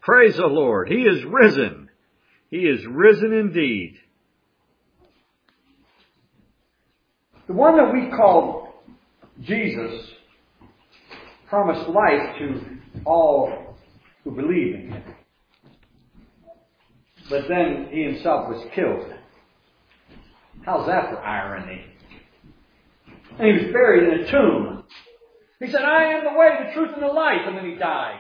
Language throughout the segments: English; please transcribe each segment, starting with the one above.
Praise the Lord. He is risen. He is risen indeed. The one that we call Jesus promised life to all who believe in Him. But then He Himself was killed. How's that for irony? And He was buried in a tomb. He said, I am the way, the truth, and the life. And then He died.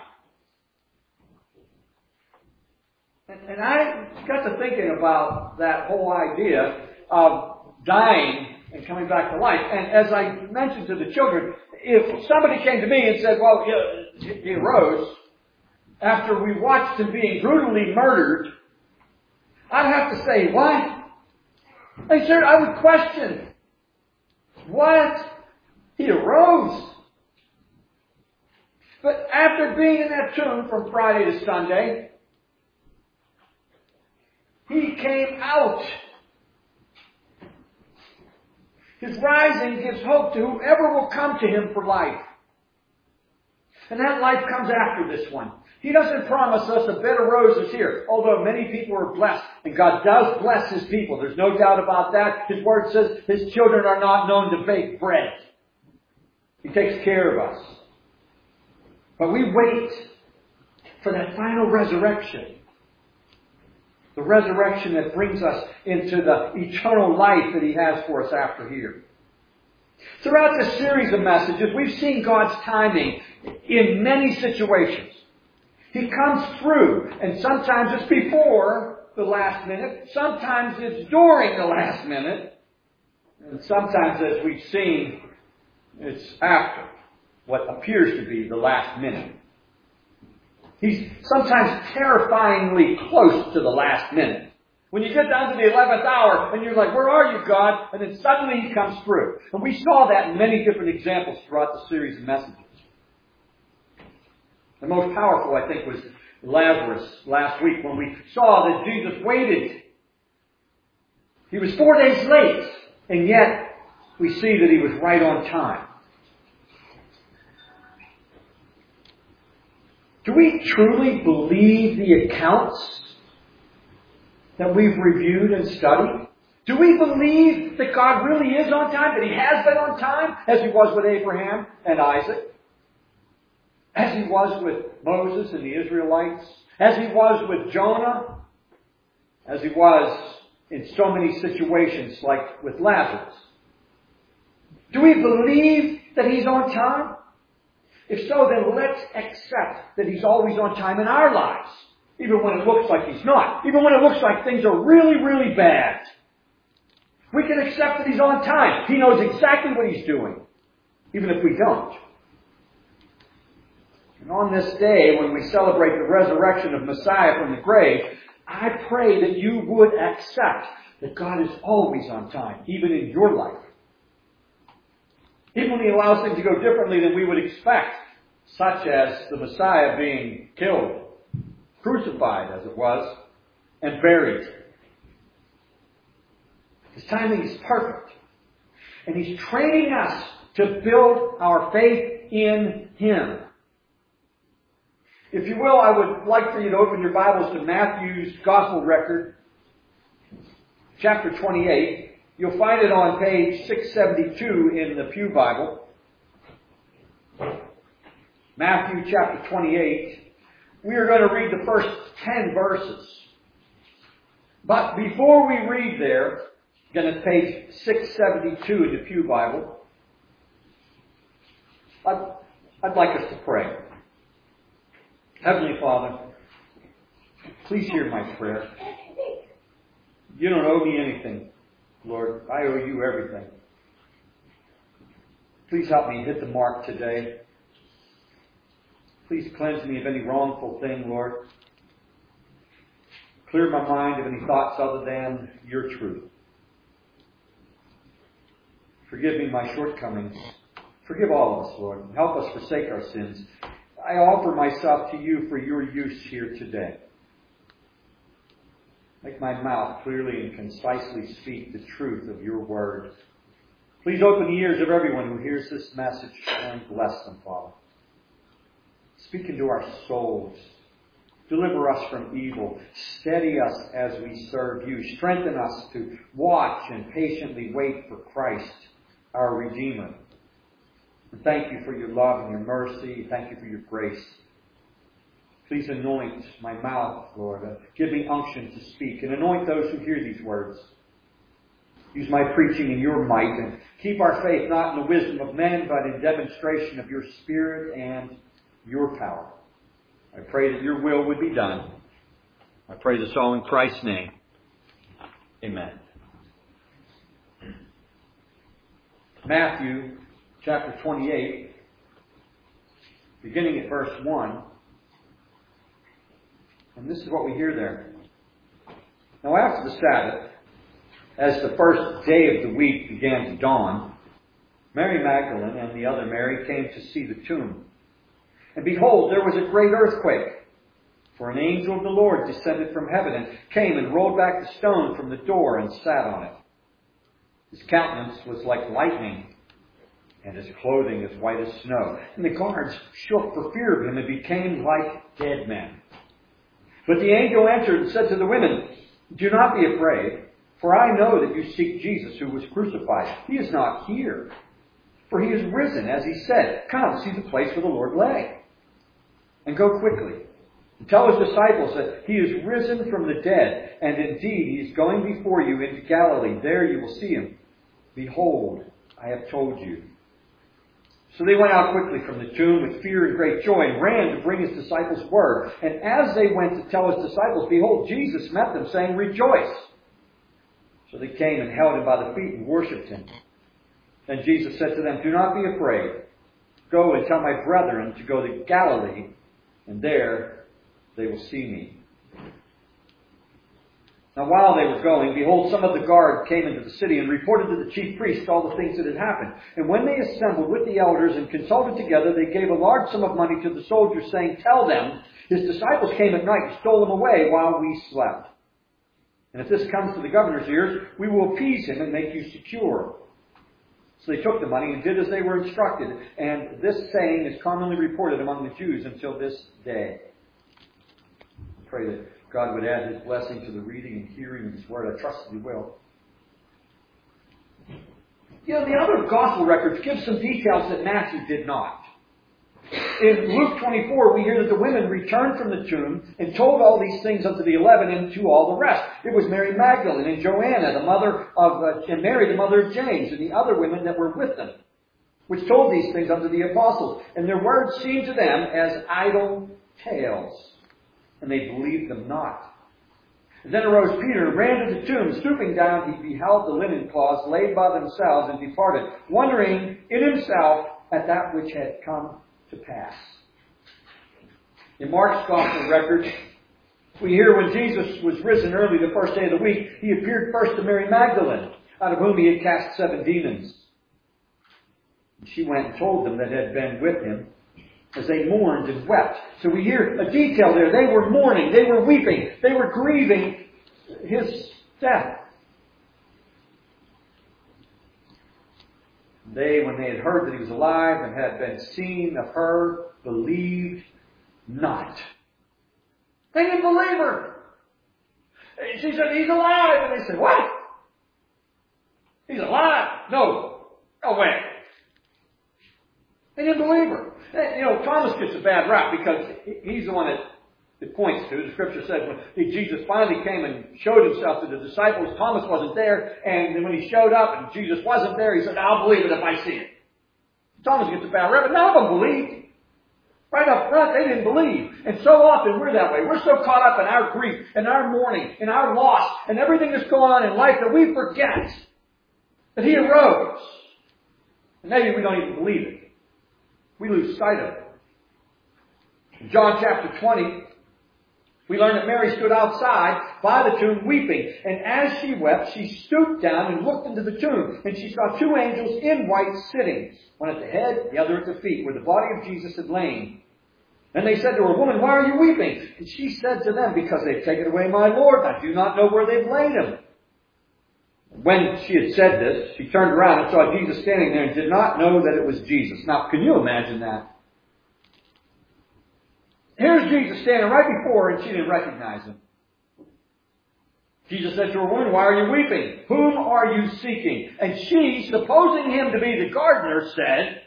And I got to thinking about that whole idea of dying and coming back to life. And as I mentioned to the children, if somebody came to me and said, well, he arose after we watched him being brutally murdered, I'd have to say, what? And sir, I would question, what? He arose. But after being in that tomb from Friday to Sunday, He came out. His rising gives hope to whoever will come to Him for life. And that life comes after this one. He doesn't promise us a bed of roses here, although many people are blessed. And God does bless His people. There's no doubt about that. His Word says His children are not known to bake bread. He takes care of us. But we wait for that final resurrection. The resurrection that brings us into the eternal life that He has for us after here. Throughout this series of messages, we've seen God's timing in many situations. He comes through, and sometimes it's before the last minute, sometimes it's during the last minute, and sometimes, as we've seen, it's after what appears to be the last minute. He's sometimes terrifyingly close to the last minute. When you get down to the 11th hour and you're like, where are you, God? And then suddenly He comes through. And we saw that in many different examples throughout the series of messages. The most powerful, I think, was Lazarus last week when we saw that Jesus waited. He was 4 days late, and yet we see that He was right on time. Do we truly believe the accounts that we've reviewed and studied? Do we believe that God really is on time, that He has been on time, as He was with Abraham and Isaac, as He was with Moses and the Israelites, as He was with Jonah, as He was in so many situations like with Lazarus? Do we believe that He's on time? If so, then let's accept that He's always on time in our lives, even when it looks like He's not, even when it looks like things are really, really bad. We can accept that He's on time. He knows exactly what He's doing, even if we don't. And on this day, when we celebrate the resurrection of Messiah from the grave, I pray that you would accept that God is always on time, even in your life. Even when He allows things to go differently than we would expect, such as the Messiah being killed, crucified as it was, and buried. His timing is perfect. And He's training us to build our faith in Him. If you will, I would like for you to open your Bibles to Matthew's Gospel record, chapter 28. You'll find it on page 672 in the Pew Bible. Matthew chapter 28. We are going to read the first 10 verses. But before we read there, again it's page 672 in the Pew Bible, I'd like us to pray. Heavenly Father, please hear my prayer. You don't owe me anything, Lord. I owe you everything. Please help me hit the mark today. Please cleanse me of any wrongful thing, Lord. Clear my mind of any thoughts other than your truth. Forgive me my shortcomings. Forgive all of us, Lord. Help us forsake our sins. I offer myself to you for your use here today. Make my mouth clearly and concisely speak the truth of your word. Please open the ears of everyone who hears this message and bless them, Father. Speak into our souls. Deliver us from evil. Steady us as we serve you. Strengthen us to watch and patiently wait for Christ, our Redeemer. And thank you for your love and your mercy. Thank you for your grace. Please anoint my mouth, Lord. Give me unction to speak. And anoint those who hear these words. Use my preaching in your might. And keep our faith not in the wisdom of men, but in demonstration of your Spirit and your power. I pray that your will would be done. I pray this all in Christ's name. Amen. Matthew chapter 28, beginning at verse 1. And this is what we hear there. Now after the Sabbath, as the first day of the week began to dawn, Mary Magdalene and the other Mary came to see the tomb. And behold, there was a great earthquake. For an angel of the Lord descended from heaven and came and rolled back the stone from the door and sat on it. His countenance was like lightning, and his clothing as white as snow. And the guards shook for fear of him and became like dead men. But the angel answered and said to the women, "Do not be afraid, for I know that you seek Jesus who was crucified. He is not here, for he is risen, as he said. Come, see the place where the Lord lay. And go quickly and tell his disciples that he is risen from the dead, and indeed he is going before you into Galilee. There you will see him. Behold, I have told you." So they went out quickly from the tomb with fear and great joy and ran to bring his disciples word. And as they went to tell his disciples, behold, Jesus met them, saying, "Rejoice." So they came and held him by the feet and worshipped him. Then Jesus said to them, "Do not be afraid. Go and tell my brethren to go to Galilee, and there they will see me." Now while they were going, behold, some of the guard came into the city and reported to the chief priests all the things that had happened. And when they assembled with the elders and consulted together, they gave a large sum of money to the soldiers, saying, "Tell them, his disciples came at night and stole him away while we slept. And if this comes to the governor's ears, we will appease him and make you secure." So they took the money and did as they were instructed. And this saying is commonly reported among the Jews until this day. I pray that God would add his blessing to the reading and hearing of his word. I trust that he will. You know, the other gospel records give some details that Matthew did not. In Luke 24, we hear that the women returned from the tomb and told all these things unto the 11 and to all the rest. It was Mary Magdalene and Joanna, the mother of and Mary, the mother of James, and the other women that were with them, which told these things unto the apostles. And their words seemed to them as idle tales, and they believed them not. And then arose Peter and ran to the tomb. Stooping down, he beheld the linen cloths laid by themselves and departed, wondering in himself at that which had come to pass. In Mark's gospel record, we hear when Jesus was risen early the first day of the week, he appeared first to Mary Magdalene, out of whom he had cast 7 demons. And she went and told them that had been with him, as they mourned and wept. So we hear a detail there. They were mourning, they were weeping, they were grieving his death. They, when they had heard that he was alive and had been seen of her, believed not. They didn't believe her. She said, "He's alive." And they said, "What? He's alive? No. No way." They didn't believe her. You know, Thomas gets a bad rap because he's the one that it points to. The scripture says when Jesus finally came and showed himself to the disciples, Thomas wasn't there. And then when he showed up and Jesus wasn't there, he said, "I'll believe it if I see it." Thomas gets a bad rap, but none of them believed. Right up front, they didn't believe. And so often we're that way. We're so caught up in our grief, in our mourning, in our loss, and everything that's going on in life that we forget that he arose. And maybe we don't even believe it. We lose sight of it. In John chapter 20, we learn that Mary stood outside by the tomb weeping. And as she wept, she stooped down and looked into the tomb. And she saw 2 angels in white sitting, one at the head, the other at the feet, where the body of Jesus had lain. And they said to her, "Woman, why are you weeping?" And she said to them, "Because they've taken away my Lord. I do not know where they've laid him." When she had said this, she turned around and saw Jesus standing there and did not know that it was Jesus. Now, can you imagine that? Here's Jesus standing right before her, and she didn't recognize him. Jesus said to her, woman, why are you weeping? Whom are you seeking? And she, supposing him to be the gardener, said,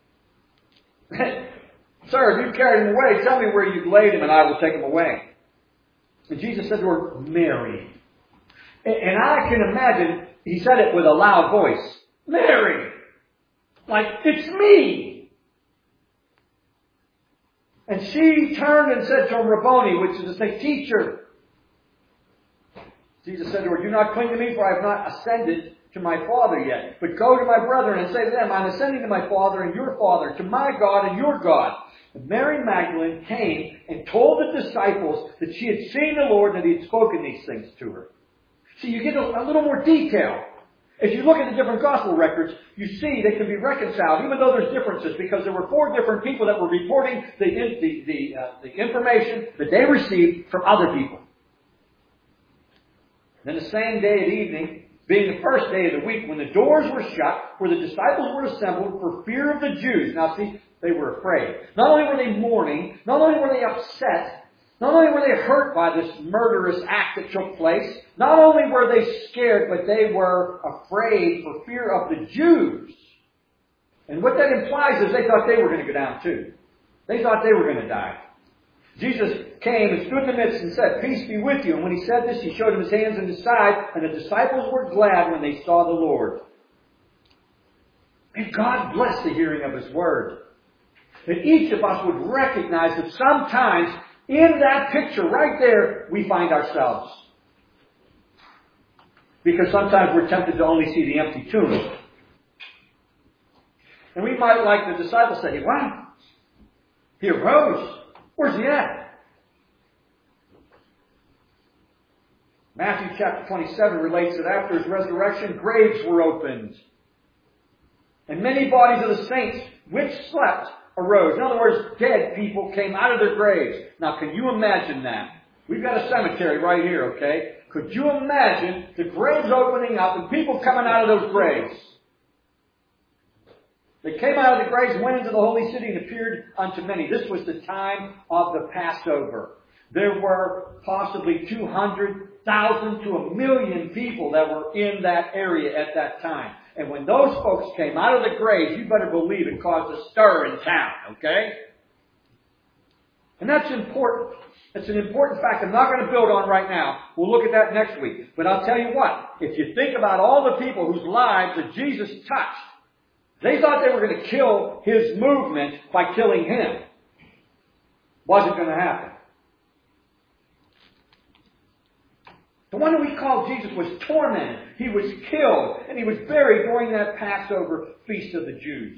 Sir, if you carried him away, tell me where you've laid him, and I will take him away. And Jesus said to her, Mary. And I can imagine, he said it with a loud voice. Mary! Like, it's me! And she turned and said to him, Rabboni, which is to say, teacher. Jesus said to her, do not cling to me, for I have not ascended to my Father yet. But go to my brethren and say to them, I'm ascending to my Father and your Father, to my God and your God. And Mary Magdalene came and told the disciples that she had seen the Lord and that he had spoken these things to her. See, you get a little more detail. If you look at the different gospel records, you see they can be reconciled, even though there's differences, because there were 4 different people that were reporting the information that they received from other people. Then the same day at evening, being the first day of the week, when the doors were shut, where the disciples were assembled for fear of the Jews. Now see, they were afraid. Not only were they mourning, not only were they upset, not only were they hurt by this murderous act that took place, not only were they scared, but they were afraid for fear of the Jews. And what that implies is they thought they were going to go down too. They thought they were going to die. Jesus came and stood in the midst and said, peace be with you. And when he said this, he showed him his hands and his side, and the disciples were glad when they saw the Lord. And God bless the hearing of his word. That each of us would recognize that sometimes in that picture right there, we find ourselves. Because sometimes we're tempted to only see the empty tomb. And we might, like the disciples, say, wow, he arose. Where's he at? Matthew chapter 27 relates that after his resurrection, graves were opened. And many bodies of the saints which slept arose. In other words, dead people came out of their graves. Now, can you imagine that? We've got a cemetery right here, okay? Could you imagine the graves opening up and people coming out of those graves? They came out of the graves, went into the holy city, and appeared unto many. This was the time of the Passover. There were possibly 200,000 to 1,000,000 people that were in that area at that time. And when those folks came out of the graves, you better believe it caused a stir in town, okay? And that's important. It's an important fact I'm not going to build on right now. We'll look at that next week. But I'll tell you what, if you think about all the people whose lives that Jesus touched, they thought they were going to kill his movement by killing him. Wasn't going to happen. The one that we call Jesus was tormented. He was killed. And he was buried during that Passover feast of the Jews.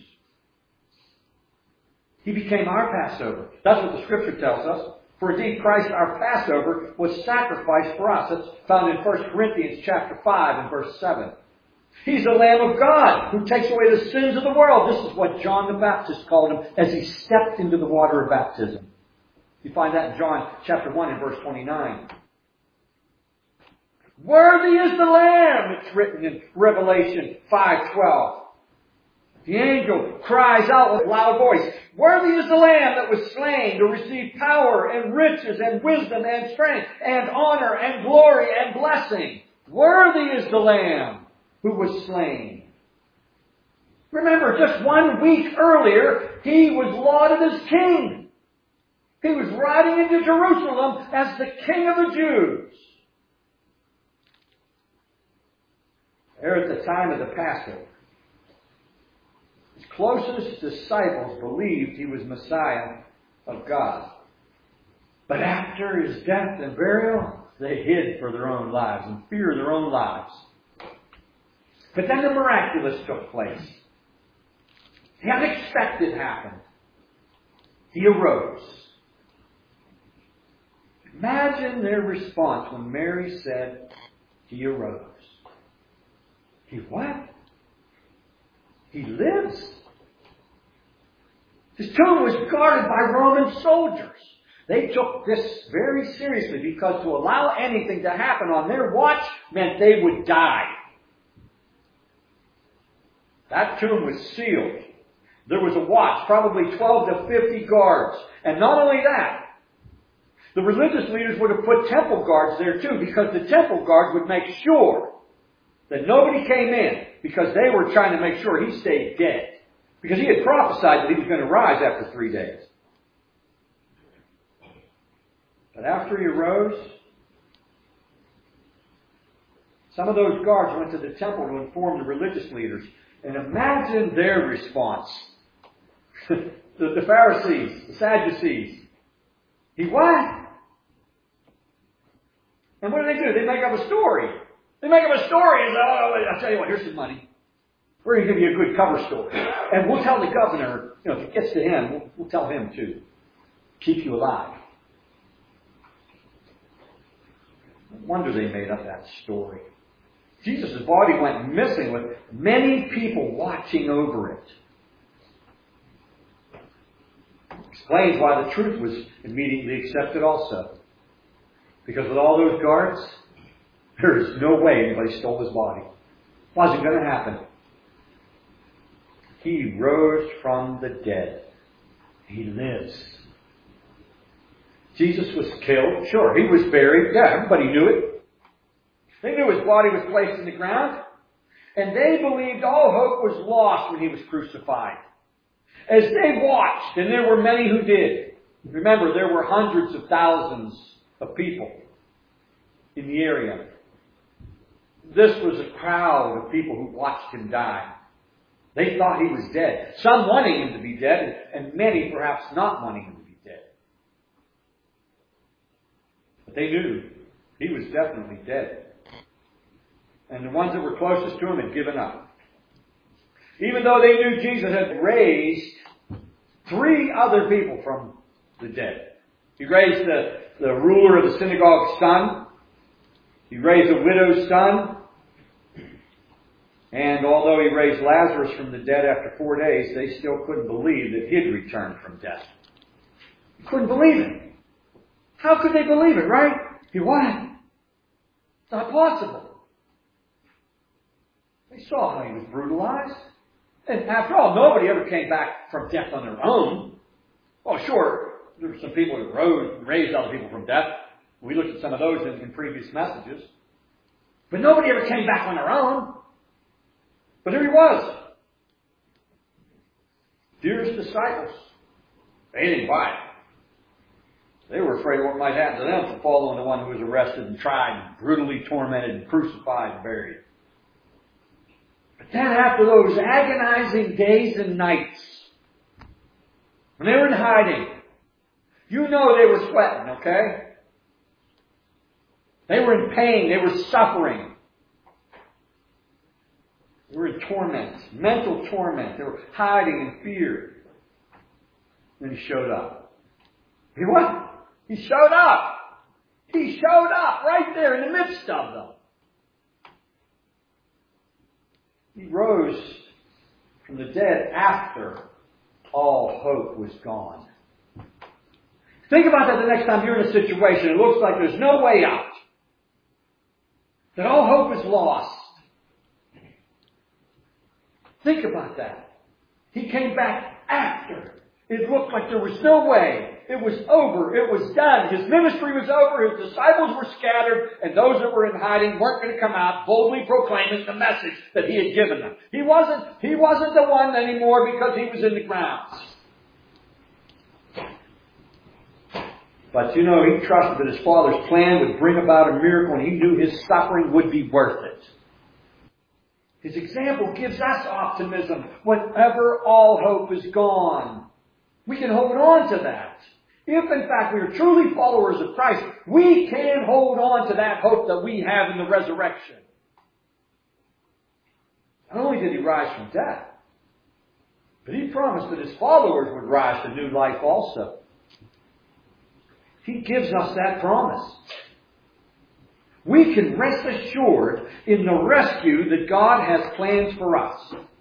He became our Passover. That's what the Scripture tells us. For indeed Christ, our Passover, was sacrificed for us. That's found in 1 Corinthians chapter 5 and verse 7. He's the Lamb of God who takes away the sins of the world. This is what John the Baptist called him as he stepped into the water of baptism. You find that in John chapter 1 and verse 29. Worthy is the Lamb, it's written in Revelation 5:12. The angel cries out with a loud voice, worthy is the Lamb that was slain to receive power and riches and wisdom and strength and honor and glory and blessing. Worthy is the Lamb who was slain. Remember, just 1 week earlier, he was lauded as king. He was riding into Jerusalem as the King of the Jews. There at the time of the Passover, his closest disciples believed he was Messiah of God. But after his death and burial, they hid for their own lives, in fear of their own lives. But then the miraculous took place. The unexpected happened. He arose. Imagine their response when Mary said, he arose. He what? He lives. His tomb was guarded by Roman soldiers. They took this very seriously because to allow anything to happen on their watch meant they would die. That tomb was sealed. There was a watch, probably 12 to 50 guards. And not only that, The religious leaders would have put temple guards there too, because the temple guards would make sure that nobody came in, because they were trying to make sure he stayed dead. Because he had prophesied that he was going to rise after 3 days. But after he arose, some of those guards went to the temple to inform the religious leaders. And imagine their response. the Pharisees, the Sadducees. He what? And what do? They make up a story. They make up a story and say, oh, I'll tell you what, here's some money. We're going to give you a good cover story. And we'll tell the governor, if it gets to him, we'll tell him to keep you alive. No wonder they made up that story. Jesus' body went missing with many people watching over it. Explains why the truth was immediately accepted also. Because with all those guards, there is no way anybody stole his body. Wasn't going to happen. He rose from the dead. He lives. Jesus was killed. Sure, he was buried. Yeah, everybody knew it. They knew his body was placed in the ground. And they believed all hope was lost when he was crucified. As they watched, and there were many who did. Remember, there were hundreds of thousands of people in the area. This was a crowd of people who watched him die. They thought he was dead. Some wanting him to be dead, and many perhaps not wanting him to be dead. But they knew he was definitely dead. And the ones that were closest to him had given up. Even though they knew Jesus had raised 3 other people from the dead. He raised the ruler of the synagogue's son. He raised a widow's son. And although he raised Lazarus from the dead after 4 days, they still couldn't believe that he'd returned from death. They couldn't believe it. How could they believe it, right? He what? It's not possible. They saw how he was brutalized. And after all, nobody ever came back from death on their own. Well, sure, there were some people who raised other people from death. We looked at some of those in previous messages. But nobody ever came back on their own. But here he was. Dearest disciples. They didn't buy it. They were afraid of what might happen to them for following the one who was arrested and tried and brutally tormented and crucified and buried. But then after those agonizing days and nights, when they were in hiding, you know they were sweating, okay? They were in pain. They were suffering. They were in torment, mental torment. They were hiding in fear. Then he showed up. He what? He showed up. He showed up right there in the midst of them. He rose from the dead after all hope was gone. Think about that the next time you're in a situation. It looks like there's no way out. That all hope is lost. Think about that. He came back after. It looked like there was no way. It was over. It was done. His ministry was over. His disciples were scattered. And those that were in hiding weren't going to come out boldly proclaiming the message that he had given them. He wasn't the one anymore because he was in the grounds. But you know, he trusted that his Father's plan would bring about a miracle, and he knew his suffering would be worth it. His example gives us optimism whenever all hope is gone. We can hold on to that. If in fact we are truly followers of Christ, we can hold on to that hope that we have in the resurrection. Not only did he rise from death, but he promised that his followers would rise to new life also. He gives us that promise. We can rest assured in the rescue that God has planned for us.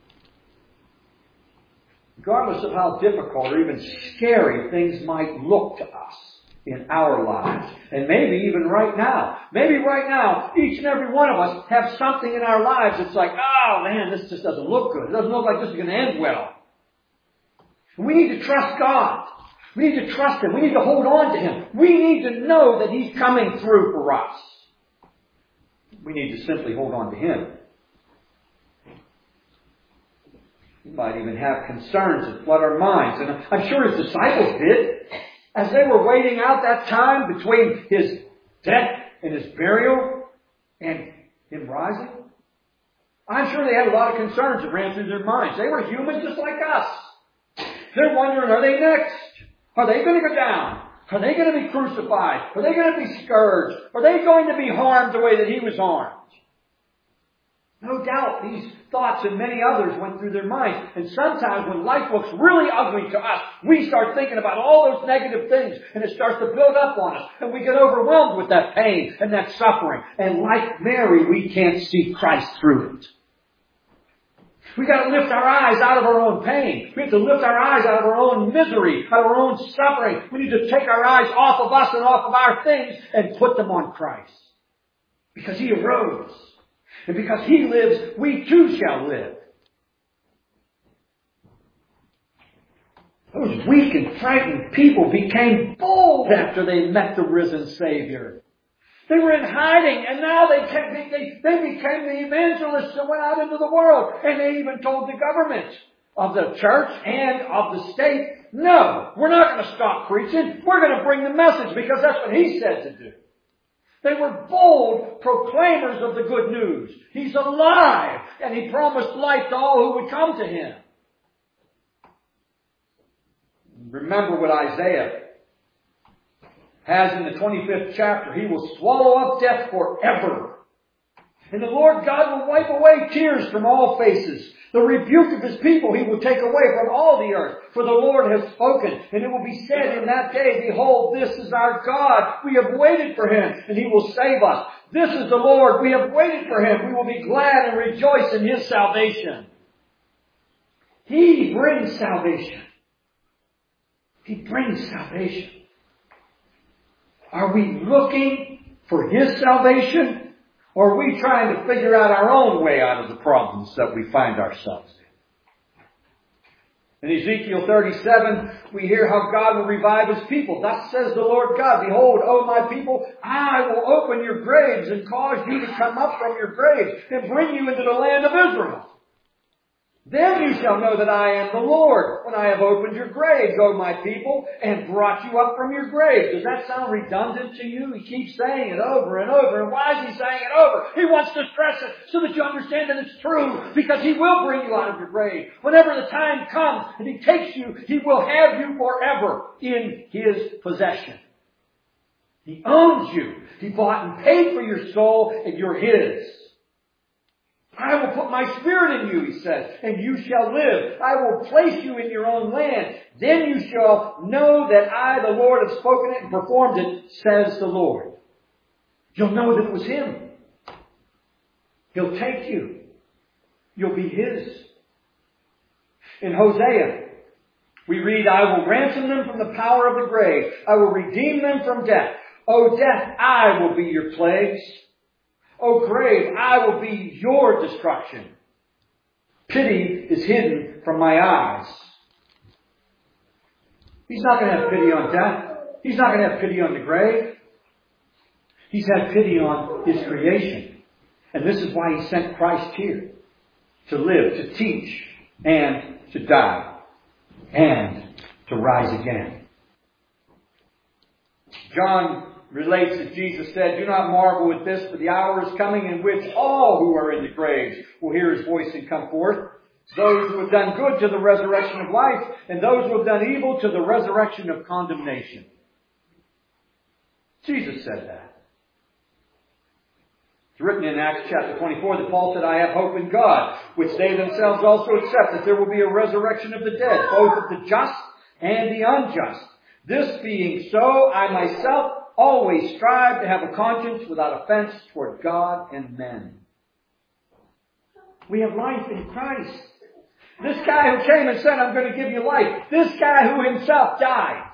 Regardless of how difficult or even scary things might look to us in our lives. And maybe even right now. Maybe right now, each and every one of us have something in our lives that's like, oh man, this just doesn't look good. It doesn't look like this is going to end well. We need to trust God. We need to trust Him. We need to hold on to Him. We need to know that He's coming through for us. We need to simply hold on to Him. We might even have concerns that flood our minds. And I'm sure His disciples did. As they were waiting out that time between His death and His burial and Him rising, I'm sure they had a lot of concerns that ran through their minds. They were human just like us. They're wondering, are they next? Are they going to go down? Are they going to be crucified? Are they going to be scourged? Are they going to be harmed the way that He was harmed? No doubt these thoughts and many others went through their minds. And sometimes when life looks really ugly to us, we start thinking about all those negative things and it starts to build up on us. And we get overwhelmed with that pain and that suffering. And like Mary, we can't see Christ through it. We've got to lift our eyes out of our own pain. We have to lift our eyes out of our own misery, out of our own suffering. We need to take our eyes off of us and off of our things and put them on Christ. Because He arose. And because He lives, we too shall live. Those weak and frightened people became bold after they met the risen Savior. They were in hiding, and now they became the evangelists that went out into the world. And they even told the government of the church and of the state, no, we're not going to stop preaching. We're going to bring the message because that's what He said to do. They were bold proclaimers of the good news. He's alive, and He promised life to all who would come to Him. Remember what Isaiah has in the 25th chapter. He will swallow up death forever. And the Lord God will wipe away tears from all faces. The rebuke of His people He will take away from all the earth. For the Lord has spoken. And it will be said in that day, behold, this is our God. We have waited for Him, and He will save us. This is the Lord. We have waited for Him. We will be glad and rejoice in His salvation. He brings salvation. He brings salvation. Are we looking for His salvation? Or are we trying to figure out our own way out of the problems that we find ourselves in? In Ezekiel 37, we hear how God will revive His people. Thus says the Lord God, behold, O my people, I will open your graves and cause you to come up from your graves and bring you into the land of Israel. Then you shall know that I am the Lord, when I have opened your graves, O my people, and brought you up from your graves. Does that sound redundant to you? He keeps saying it over and over. And why is He saying it over? He wants to stress it so that you understand that it's true, because He will bring you out of your grave. Whenever the time comes and He takes you, He will have you forever in His possession. He owns you. He bought and paid for your soul, and you're His. I will put my Spirit in you, He says, and you shall live. I will place you in your own land. Then you shall know that I, the Lord, have spoken it and performed it, says the Lord. You'll know that it was Him. He'll take you. You'll be His. In Hosea, we read, I will ransom them from the power of the grave. I will redeem them from death. O death, I will be your plagues. O grave, I will be your destruction. Pity is hidden from my eyes. He's not going to have pity on death. He's not going to have pity on the grave. He's had pity on His creation. And this is why He sent Christ here. To live, to teach, and to die. And to rise again. John relates that Jesus said, do not marvel at this, for the hour is coming in which all who are in the graves will hear His voice and come forth. Those who have done good to the resurrection of life, and those who have done evil to the resurrection of condemnation. Jesus said that. It's written in Acts chapter 24 that Paul said, I have hope in God, which they themselves also accept, that there will be a resurrection of the dead, both of the just and the unjust. This being so, I myself always strive to have a conscience without offense toward God and men. We have life in Christ. This guy who came and said, I'm going to give you life. This guy who himself died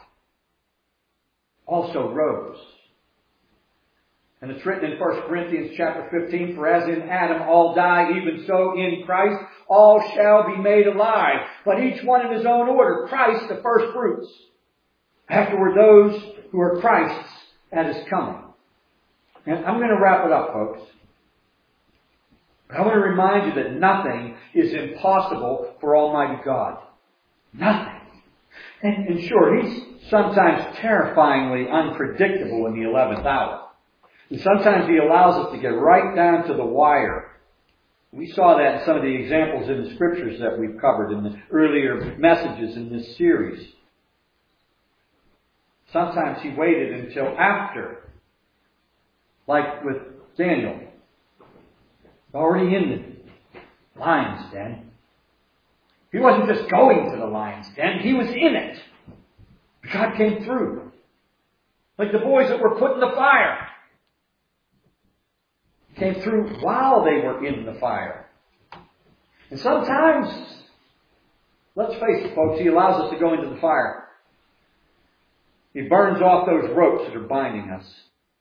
also rose. And it's written in 1 Corinthians chapter 15, for as in Adam all die, even so in Christ all shall be made alive. But each one in his own order. Christ the first fruits. Afterward, those who are Christ's at His coming. And I'm going to wrap it up, folks. I want to remind you that nothing is impossible for Almighty God. Nothing. And sure, He's sometimes terrifyingly unpredictable in the 11th hour. And sometimes He allows us to get right down to the wire. We saw that in some of the examples in the Scriptures that we've covered in the earlier messages in this series. Sometimes He waited until after, like with Daniel, already in the lion's den. He wasn't just going to the lion's den, he was in it. God came through. Like the boys that were put in the fire. Came through while they were in the fire. And sometimes, let's face it, folks, He allows us to go into the fire. He burns off those ropes that are binding us.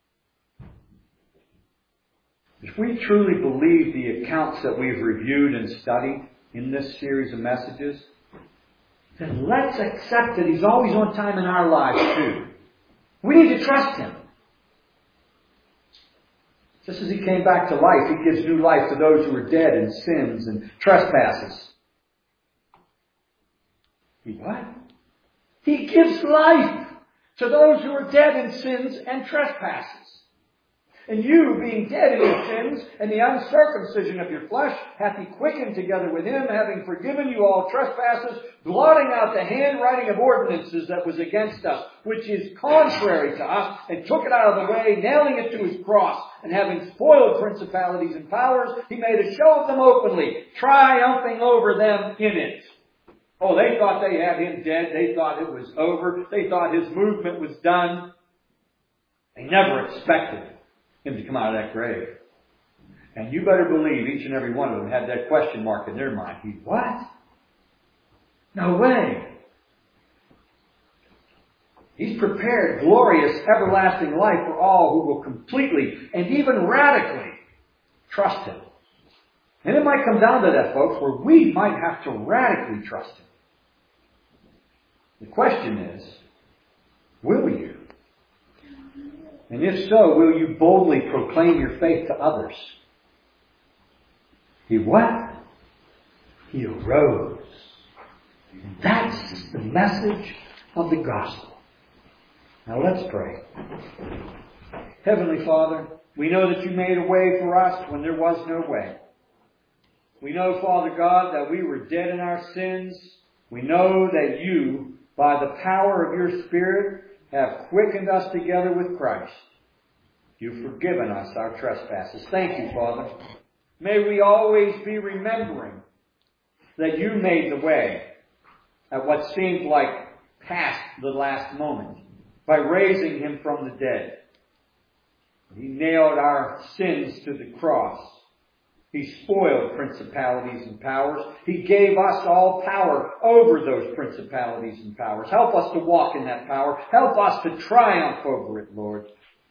If we truly believe the accounts that we've reviewed and studied in this series of messages, then let's accept that He's always on time in our lives too. We need to trust Him. Just as He came back to life, He gives new life to those who are dead in sins and trespasses. He what? He gives life to those who are dead in sins and trespasses. And you, being dead in your sins and the uncircumcision of your flesh, hath He quickened together with Him, having forgiven you all trespasses, blotting out the handwriting of ordinances that was against us, which is contrary to us, and took it out of the way, nailing it to His cross, and having spoiled principalities and powers, He made a show of them openly, triumphing over them in it. Oh, they thought they had Him dead. They thought it was over. They thought His movement was done. They never expected Him to come out of that grave. And you better believe each and every one of them had that question mark in their mind. He what? No way. He's prepared glorious, everlasting life for all who will completely and even radically trust Him. And it might come down to that, folks, where we might have to radically trust Him. The question is, will you? And if so, will you boldly proclaim your faith to others? He what? He arose. And that's the message of the gospel. Now let's pray. Heavenly Father, we know that You made a way for us when there was no way. We know, Father God, that we were dead in our sins. We know that You, by the power of Your Spirit, have quickened us together with Christ. You've forgiven us our trespasses. Thank You, Father. May we always be remembering that You made the way at what seemed like past the last moment by raising Him from the dead. He nailed our sins to the cross. He spoiled principalities and powers. He gave us all power over those principalities and powers. Help us to walk in that power. Help us to triumph over it, Lord.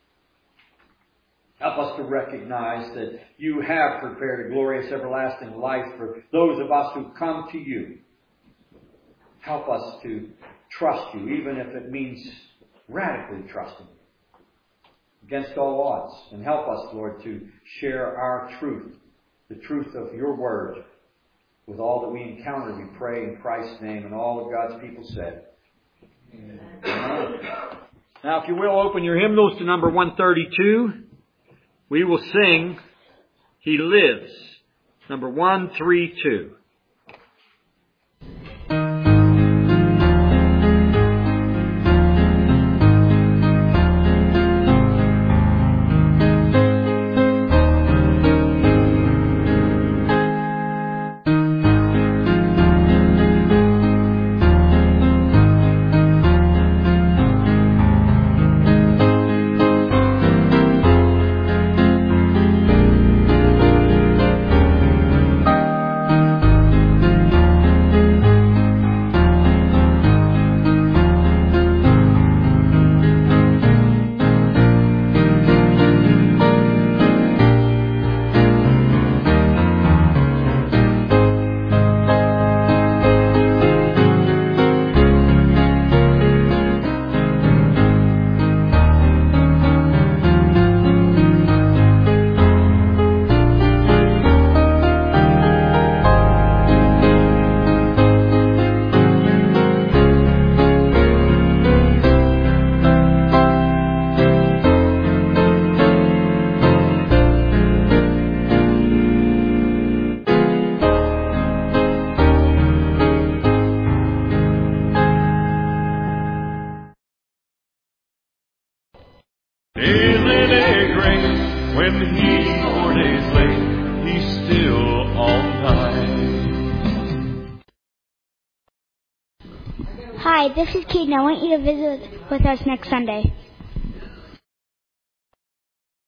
Help us to recognize that You have prepared a glorious everlasting life for those of us who come to You. Help us to trust You, even if it means radically trusting You against all odds. And help us, Lord, to share our truth, the truth of Your word, with all that we encounter. We pray in Christ's name, and all of God's people said. Amen. Now, if you will, open your hymnals to number 132. We will sing, He Lives, number 132. when he's 4 days late, he's still on time. Hi, this is Keaton. I want you to visit with us next Sunday.